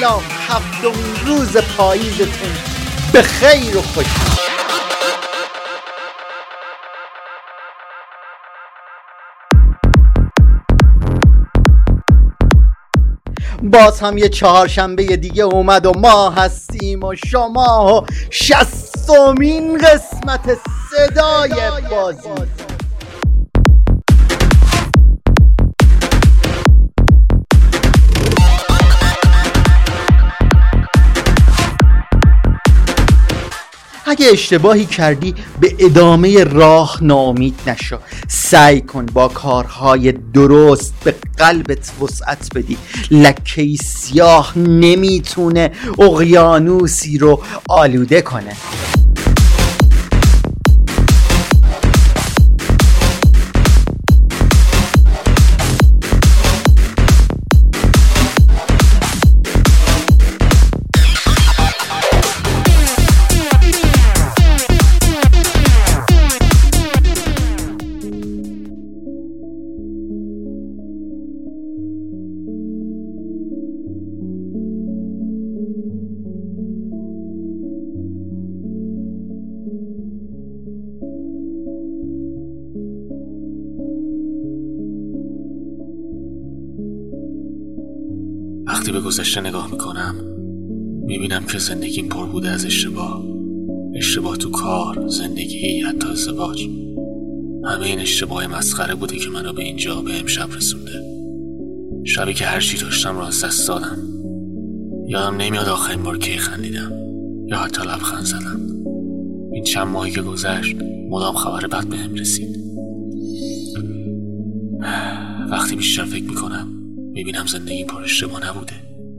سلام، هفتمین روز پاییزتون به خیر و خوش. باز هم یه چهارشنبه دیگه اومد و ما هستیم و شما و 60مین قسمت صدای بازی. اگه اشتباهی کردی به ادامه راه ناامید نشو، سعی کن با کارهای درست به قلبت وسعت بدی. لکه‌ای سیاه نمیتونه اقیانوسی رو آلوده کنه. وقتی به گذشته نگاه میکنم میبینم که زندگیم پر بوده از اشتباه تو کار، زندگی، حتی ازدواج. همه این اشتباه مسخره بوده که منو به اینجا، به امشب رسونده. شبی که هر چی داشتم رو از دست دادم. یادم نمیاد آخرین بار کی خندیدم یا حتی لبخند زدم. این چند ماهی که گذشت مدام خبر بد بهم رسید. وقتی بیشتر فکر میکنم میبینم زندگی پر اشتباه نبوده.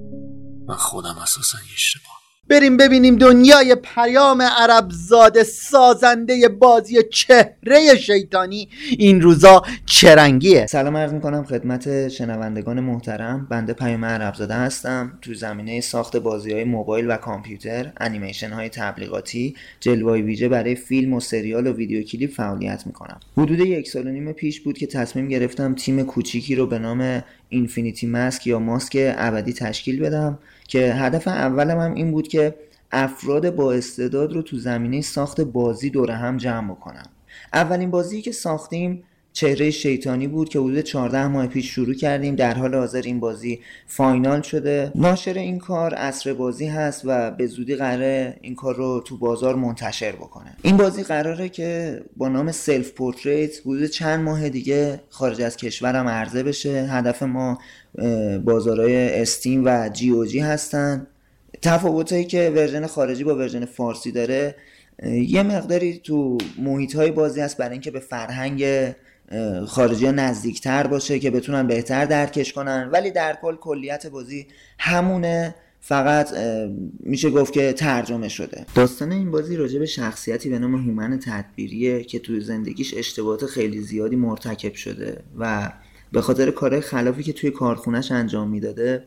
من خودم اساساً یه اشتباه. بریم ببینیم دنیای پیام عربزاده، سازنده بازی چهره شیطانی، این روزا چه رنگیه؟ سلام عرض میکنم خدمت شنوندگان محترم. بنده پیام عربزاده هستم. تو زمینه ساخت بازی‌های موبایل و کامپیوتر، انیمیشن‌های تبلیغاتی، جلوه‌های ویژه برای فیلم و سریال و ویدیو کلیپ فعالیت میکنم. حدود 1.5 سال پیش بود که تصمیم گرفتم تیم کوچیکی رو به نام اینفینیتی ماسک یا ماسک ابدی تشکیل بدم که هدف اولم هم این بود که افراد با استعداد رو تو زمینه ساخت بازی دور هم جمع بکنم. اولین بازی که ساختیم چهره شیطانی بود که حدود 14 ماه پیش شروع کردیم. در حال حاضر این بازی فاینال شده. ناشر این کار عصر بازی هست و به زودی قراره این کار رو تو بازار منتشر بکنه. این بازی قراره که با نام سلف پورتریت حدود چند ماه دیگه خارج از کشورم عرضه بشه. هدف ما بازارهای استیم و جی او جی هستن. تفاوتایی که ورژن خارجی با ورژن فارسی داره یه مقداری تو محیط‌های بازی هست برای اینکه به فرهنگ خارجی ها نزدیکتر باشه که بتونن بهتر درکش کنن، ولی در کل کلیت بازی همونه، فقط میشه گفت که ترجمه شده. داستان این بازی راجع به شخصیتی به نام هومن تدبیریه که تو زندگیش اشتباهات خیلی زیادی مرتکب شده و به خاطر کارهای خلافی که توی کارخونهش انجام میداده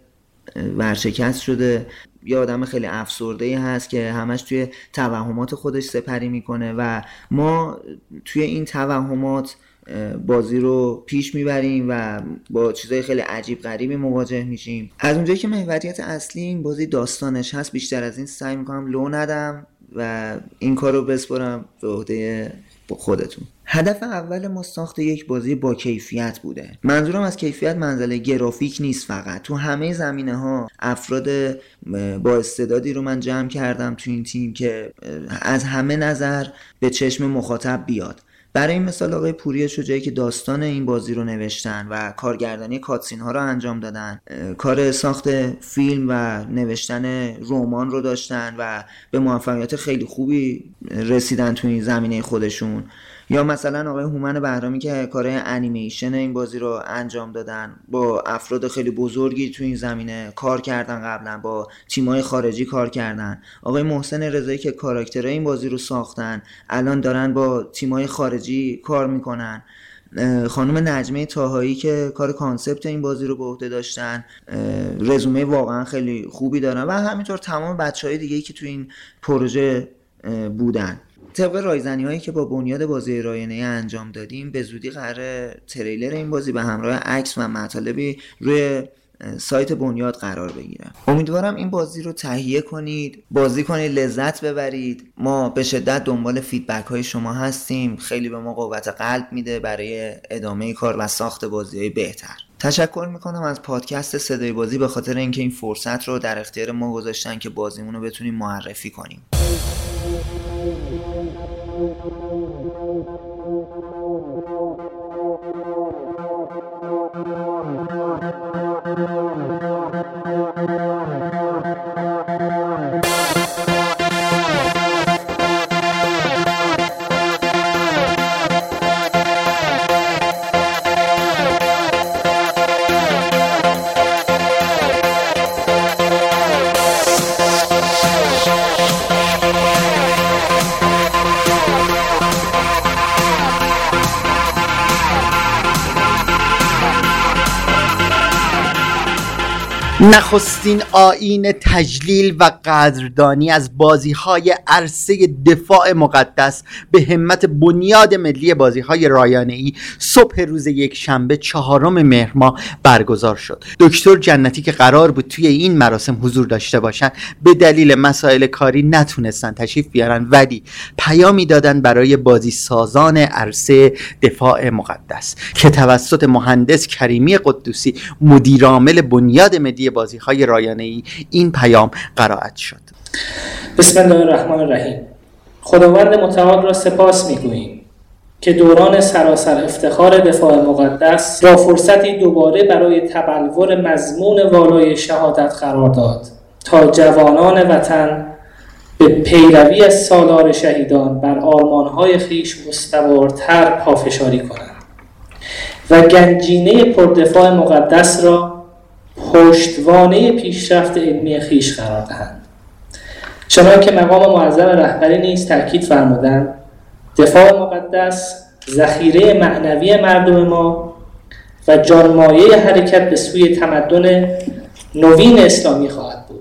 ورشکست شده. یه آدم خیلی افسرده‌ای هست که همش توی توهمات خودش سپری میکنه و ما توی این توهمات بازی رو پیش میبریم و با چیزای خیلی عجیب غریبی مواجه میشیم. از اونجایی که محوریت اصلی این بازی داستانش هست، بیشتر از این سعی میکنم لو ندم و این کار رو بسپارم به عهده خودتون. هدف اول ما ساخت یک بازی با کیفیت بوده. منظورم از کیفیت منزله گرافیک نیست، فقط تو همه زمینه ها افراد با استعدادی رو من جمع کردم تو این تیم که از همه نظر به چشم مخاطب بیاد. برای این مثال آقای پوری شجاعی که داستان این بازی رو نوشتن و کارگردانی کاتسین ها رو انجام دادن، کار ساخت فیلم و نوشتن رمان رو داشتن و به موفقیت خیلی خوبی رسیدن تو این زمینه خودشون. یا مثلا آقای هومن بهرامی که کارهای انیمیشن این بازی رو انجام دادن، با افراد خیلی بزرگی تو این زمینه کار کردن، قبلا با تیم‌های خارجی کار کردن. آقای محسن رضایی که کاراکترهای این بازی رو ساختن الان دارن با تیم‌های خارجی کار میکنن. خانم نجمه طاهایی که کار کانسپت این بازی رو به عهده داشتن، رزومه واقعا خیلی خوبی دارن و همینطور تمام بچهای دیگه‌ای که تو این پروژه بودن. طبق رایزنی هایی که با بنیاد بازی رایانه‌ای انجام دادیم، به زودی قراره تریلر این بازی به همراه عکس و مطالبی روی سایت بنیاد قرار بگیرم. امیدوارم این بازی رو تهیه کنید، بازی کنید، لذت ببرید. ما به شدت دنبال فیدبک های شما هستیم، خیلی به ما قوت قلب میده برای ادامه کار و ساخت بازی‌های بهتر. تشکر میکنم از پادکست صدای بازی به خاطر اینکه این فرصت رو در اختیار ما گذاشتن که بازیمون رو بتونیم معرفی کنیم. نخستین آیین تجلیل و قدردانی از بازی‌های عرصه دفاع مقدس به همت بنیاد ملی بازی‌های رایانه‌ای صبح روز یکشنبه 4 مهر ماه برگزار شد. دکتر جنتی که قرار بود توی این مراسم حضور داشته باشن به دلیل مسائل کاری نتونستن تشریف بیارن، ولی پیامی دادن برای بازی سازان عرصه دفاع مقدس که توسط مهندس کریمی قدوسی مدیر عامل بنیاد ملی بازی‌های رایانه‌ای این پیام قرائت شد. بسم الله الرحمن الرحیم. خداوند متعال را سپاس می‌گوییم که دوران سراسر افتخار دفاع مقدس را فرصتی دوباره برای تبلور مضمون والای شهادت قرار داد تا جوانان وطن به پیروی از سالار شهیدان بر آرمان‌های خویش مستوارتر پافشاری کنند و گنجینه پردفاع مقدس را پشتوانه پیشرفت علمی خویش قرار دهند. چنانکه مقام معظم رهبری نیز تأکید فرمودند دفاع مقدس ذخیره معنوی مردم ما و جانمایه حرکت به سوی تمدن نوین اسلامی خواهد بود.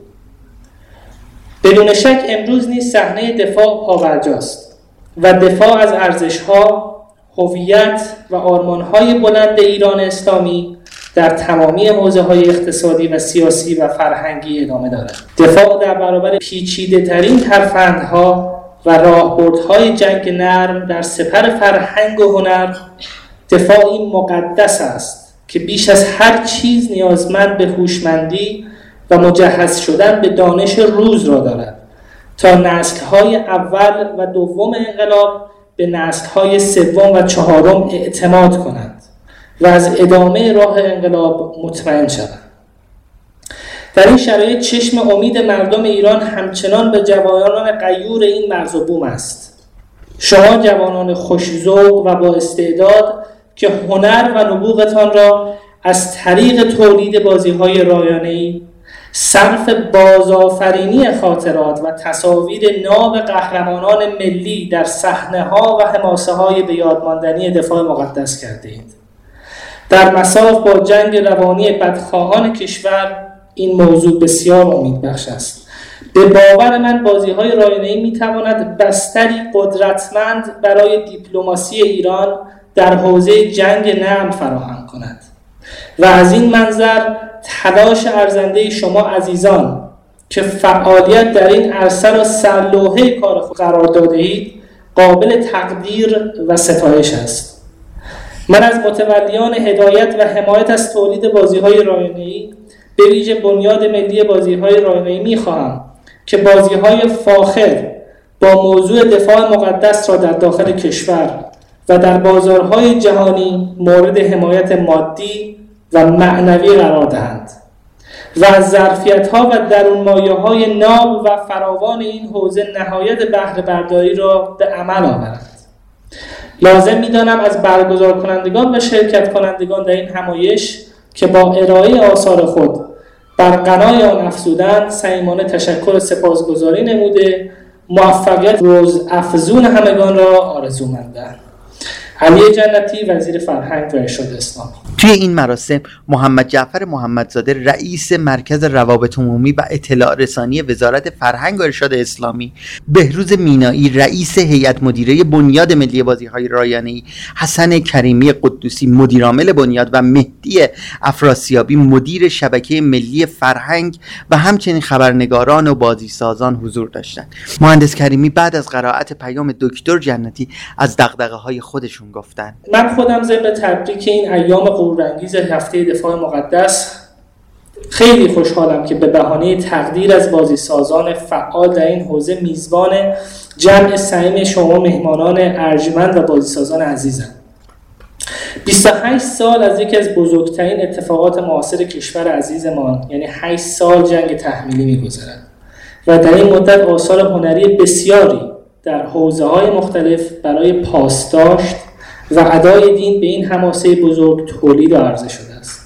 بدون شک امروز نیز صحنه دفاع پاورجاست و دفاع از ارزش‌ها، هویت و آرمان‌های بلند ایران اسلامی در تمامی حوزه‌های اقتصادی و سیاسی و فرهنگی ادامه دارد. دفاع در برابر پیچیده‌ترین ترفندها و راهبردهای جنگ نرم در سپر فرهنگ و هنر دفاعی مقدس است که بیش از هر چیز نیازمند به هوشمندی و مجهز شدن به دانش روز را دارد تا نسل‌های اول و دوم انقلاب به نسل‌های سوم و چهارم اعتماد کنند و از ادامه راه انقلاب مطمئن شوند. در این شرایط چشم امید مردم ایران همچنان به جوانان غیور این مرز و بوم است. شما جوانان خوش‌ذوق و با استعداد که هنر و نبوغتان را از طریق تولید بازی‌های رایانه‌ای، صرف بازآفرینی خاطرات و تصاویر ناب قهرمانان ملی در صحنه‌ها و حماسه‌های به یاد ماندنی دفاع مقدس کردید. در مساف با جنگ روانی بدخواهان کشور این موضوع بسیار امیدبخش است. به باور من بازی‌های رایانه‌ای می‌تواند بستری قدرتمند برای دیپلماسی ایران در حوزه جنگ نرم فراهم کند و از این منظر تلاش ارزنده شما عزیزان که فعالیت در این عرصه را سرلوحه کار خود قرار داده‌اید قابل تقدیر و ستایش است. من از متولیان هدایت و حمایت از تولید بازی‌های رایانه‌ای به ویژه بنیاد ملی بازی‌های رایانه‌ای می‌خواهم که بازی‌های فاخر با موضوع دفاع مقدس را در داخل کشور و در بازارهای جهانی مورد حمایت مادی و معنوی قرار دهند و از ظرفیت‌ها و درونمایه‌های ناب و فراوان این حوزه نهایت بهره برداری را به عمل آورند. لازم می‌دانم از برگزار کنندگان و شرکت کنندگان در این همایش که با ارائه آثار خود بر غنای آن افزودند صمیمانه تشکر و سپاسگزاری نموده موفقیت روز افزون همگان را آرزومندم. علی جنتی، وزیر فرهنگ و ارشاد اسلامی. توی این مراسم محمد جعفر محمدزاده رئیس مرکز روابط عمومی و اطلاع رسانی وزارت فرهنگ و ارشاد اسلامی، بهروز مینایی رئیس هیئت مدیره بنیاد ملی بازی‌های رایانه‌ای، حسن کریمی قدوسی مدیرعامل بنیاد و مهدی افراسیابی مدیر شبکه ملی فرهنگ و همچنین خبرنگاران و بازیسازان حضور داشتند. مهندس کریمی بعد از قرائت پیام دکتر جنتی از دغدغه‌های خودشون گفتند: من خودم ضمن تبریک این ایام غرورانگیز هفته دفاع مقدس خیلی خوشحالم که به بهانه تقدیر از بازیسازان فعال در این حوزه میزبان جمع صمیم شما مهمانان ارجمند و بازیسازان عزیزم. 28 سال از یکی از بزرگترین اتفاقات معاصر کشور عزیزمان، یعنی 8 سال جنگ تحمیلی می‌گذرد و در این مدت آثار هنری بسیاری در حوزه‌های مختلف برای پاسداشت و ادای دین به این حماسه بزرگ تولید و عرضه شده است.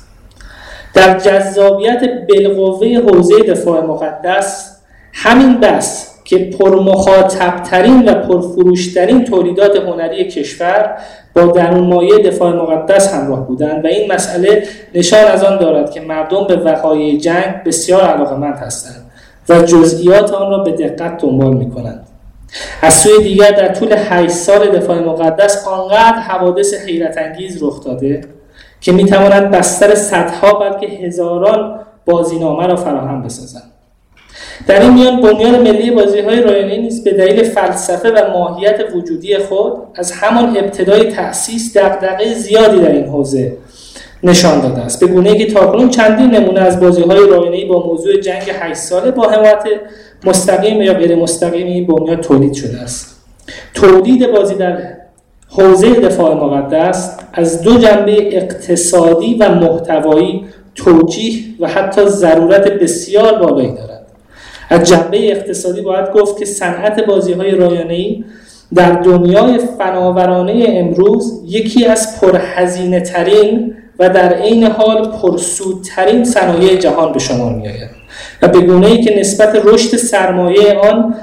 در جذابیت بالقوه حوزه دفاع مقدس همین بس که پرمخاطب‌ترین و پرفروش‌ترین تولیدات هنری کشور با درونمایه دفاع مقدس همراه بودند و این مسئله نشان از آن دارد که مردم به وقایع جنگ بسیار علاقه‌مند هستند و جزئیات آن را به دقت دنبال می‌کنند. از سوی دیگر در طول 8 سال دفاع مقدس آنقدر حوادث حیرت انگیز رخ داده که می‌توانند بستر صدها بلکه هزاران بازینامه را فراهم بسازند. در این میان بنیاد ملی بازی‌های رایانه‌ای نیز به دلیل فلسفه و ماهیت وجودی خود از همان ابتدای تأسیس دغدغه زیادی در این حوزه نشان داده است، به گونه‌ای که تاکنون چندین نمونه از بازی‌های رایانه‌ای با موضوع جنگ 8 ساله با حمایت مستقیم یا غیر مستقیم این بنیاد تولید شده است. تولید بازی در حوزه دفاع مقدس از دو جنبه اقتصادی و محتوایی توجیه و حتی ضرورت بسیار بالایی دارد. از جنبه اقتصادی باید گفت که صنعت بازی‌های رایانه‌ای در دنیای فناورانه امروز یکی از پرهزینه‌ترین و در عین حال پرسودترین صنایع جهان به شمار می‌آید و به گونه‌ای که نسبت رشد سرمایه آن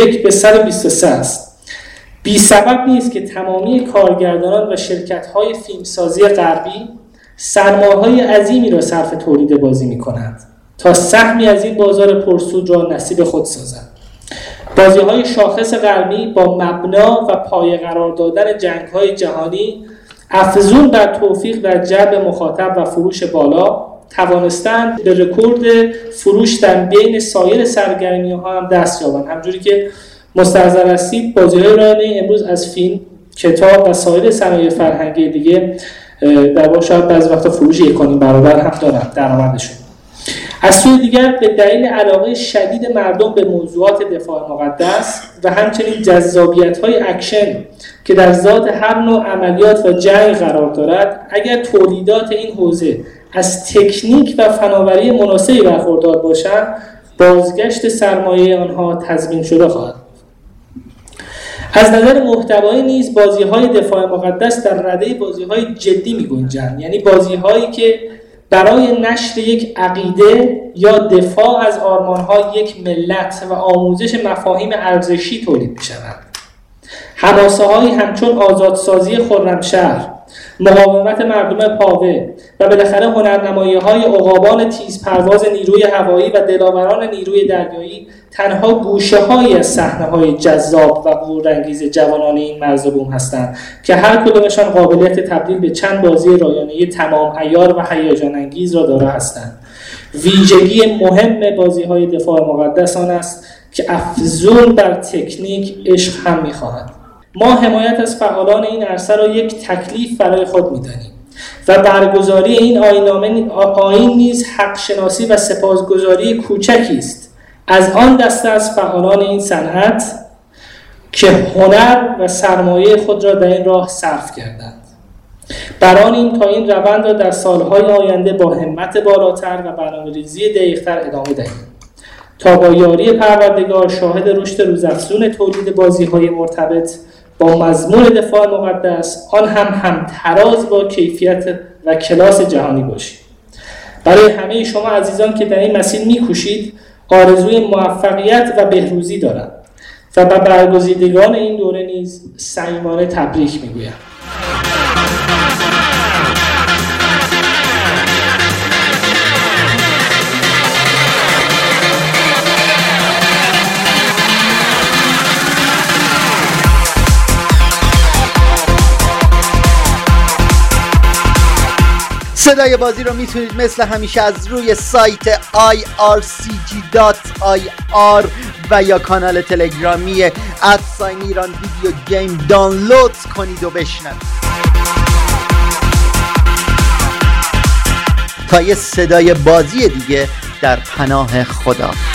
1:123 است. بی سبب نیست که تمامی کارگردانان و شرکت‌های فیلمسازی غربی سرمایه‌های عظیمی را صرف تولید بازی می‌کنند تا سهمی از این بازار پرسود را نصیب خود سازند. بازی‌های شاخص غربی با مبنا و پایه قرار دادن جنگ‌های جهانی افزون بر توفیق در جلب مخاطب و فروش بالا توانستند به رکورد فروش در بین سایر سرگرمی‌ها هم دست یابند. همونجوری که مستحضر هستید بازی‌های رایانه‌ای امروز از فیلم، کتاب و سایر صنایع فرهنگی دیگه در واقع شاید بعضی وقتا فروش 1.5 برابر هم دارن درآمدشون. از سوی دیگر به دلیل علاقه شدید مردم به موضوعات دفاع مقدس و همچنین جذابیت‌های اکشن که در ذات هر نوع عملیات و جنگ قرار دارد، اگر تولیدات این حوزه از تکنیک و فناوری مناسبی برخوردار باشند، بازگشت سرمایه آنها تضمین شده خواهد. از نظر محتوایی نیز بازی‌های دفاع مقدس در رده بازی‌های جدی می‌گنجند، یعنی بازی‌هایی که برای نشر یک عقیده یا دفاع از آرمان‌های یک ملت و آموزش مفاهیم ارزشی تولید می‌شوند. حماسه‌هایی همچون آزادسازی خرمشهر، مقاومت مردم پاوه و بالاخره هنرنمایی‌های عقابان تیزپرواز نیروی هوایی و دلاوران نیروی دریایی تنها گوشه‌هایی از صحنه‌های جذاب و غرورانگیز جوانان این مرز بوم هستند که هر کدامشان قابلیت تبدیل به چند بازی رایانه‌ای تمام عیار و هیجان انگیز را دارا هستند. ویژگی مهم بازی‌های دفاع مقدس آن است که افزون بر تکنیک عشق هم می‌خواهند. ما حمایت از فعالان این عرصه را یک تکلیف برای خود می‌دانیم و برگزاری این آیین نیز حق شناسی و سپاسگزاری کوچکی است از آن دسته از فعالان این صنعت که هنر و سرمایه خود را در این راه صرف کردند. برانیم تا این روند را در سالهای آینده با همت بالاتر و برنامه‌ریزی دقیق‌تر ادامه دهیم تا با یاری پروردگار شاهد رشد روزافزون تولید بازی‌های مرتبط با مضمون دفاع مقدس، آن هم همتراز با کیفیت و کلاس جهانی باشید. برای همه شما عزیزان که در این مسیر می‌کوشید آرزوی موفقیت و بهروزی دارم و به برگزیدگان این دوره نیز صمیمانه تبریک می‌گویم. صدای بازی رو میتونید مثل همیشه از روی سایت ircg.ir و یا کانال تلگرامی @ایران ویدیو گیم دانلود کنید و بشنوید. تا یه صدای بازی دیگه در پناه خدا.